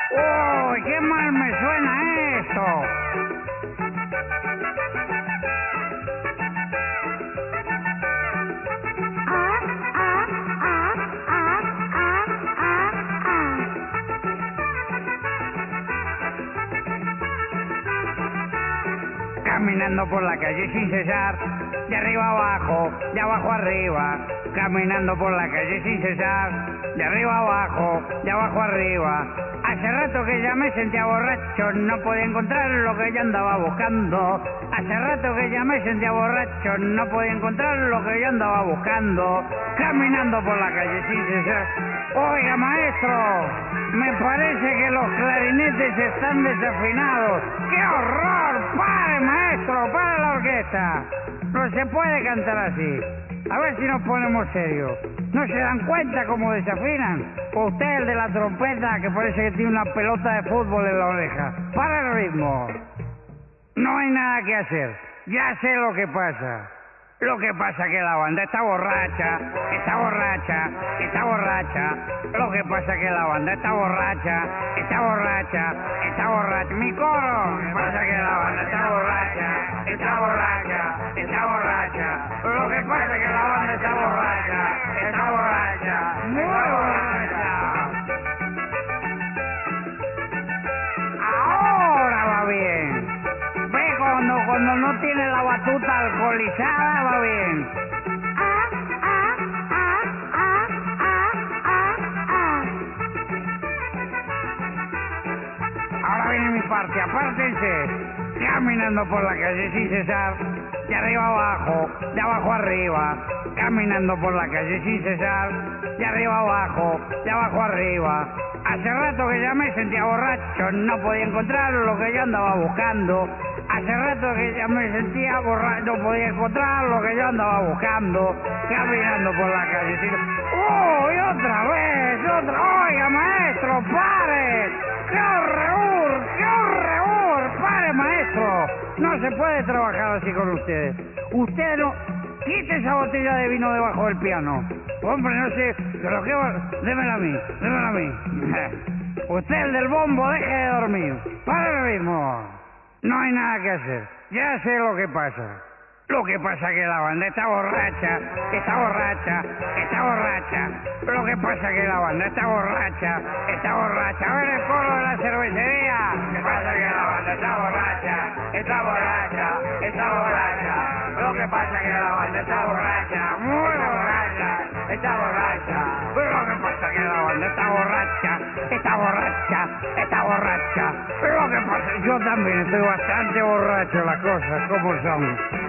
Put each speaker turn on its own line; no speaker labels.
¡Uy, qué mal me suena esto! Caminando por la calle sin cesar, de arriba abajo, de abajo arriba. Caminando por la calle sin cesar, de arriba abajo, de abajo arriba. Hace rato que ya me sentía borracho, no podía encontrar lo que yo andaba buscando. Hace rato que ya me sentía borracho, no podía encontrar lo que yo andaba buscando. Caminando por la calle sin cesar. Oiga, maestro, me parece que los clarinetes están desafinados. ¡Qué horror! ¡Pare, maestro! ¡Pare la orquesta! No se puede cantar así. A ver si nos ponemos serios. ¿No se dan cuenta cómo desafinan? O usted, el de la trompeta, que parece que tiene una pelota de fútbol en la oreja. ¡Para el ritmo! No hay nada que hacer. Ya sé lo que pasa. Lo que pasa es que la banda está borracha, está borracha, está borracha. Lo que pasa es que la banda está borracha, está borracha, está borracha. ¡Mi coro! Lo que pasa es que la banda está borracha, está borracha, está borracha. Lo que pasa es que la banda está borracha, está borracha, está borracha. Ahora va bien. Ve cuando no tiene la batuta alcoholizada, va bien. Ahora viene mi parte, apártense. Caminando por la calle sin cesar, de arriba abajo, de abajo arriba. Caminando por la calle sin cesar, de arriba abajo, de abajo arriba. Hace rato que ya me sentía borracho, no podía encontrar lo que yo andaba buscando. Hace rato que ya me sentía borracho, no podía encontrar lo que yo andaba buscando. Caminando por la calle sin... ¡Uy, otra vez! ¡Oiga, maestro, pare! ¡Qué horror! ¡Qué horror! ¡Pare, maestro! No se puede trabajar así con ustedes. Usted no... Quite esa botella de vino debajo del piano. Hombre, no sé... ¿Pero qué va? Démela a mí, démela a mí. Usted, el del bombo, deje de dormir. ¡Para el ritmo! No hay nada que hacer. Ya sé lo que pasa. Lo que pasa es que la banda está borracha, está borracha, está borracha. Lo que pasa es que la banda está borracha, está borracha. A ver el coro de la cervecería. Lo que pasa es que la banda está borracha, está borracha, está borracha. Lo que pasa es que la banda está borracha, muy borracha, está borracha. Pero lo que pasa es que la banda está borracha, está borracha, está borracha. Pero lo que pasa es que yo también estoy bastante borracho, las cosas como son.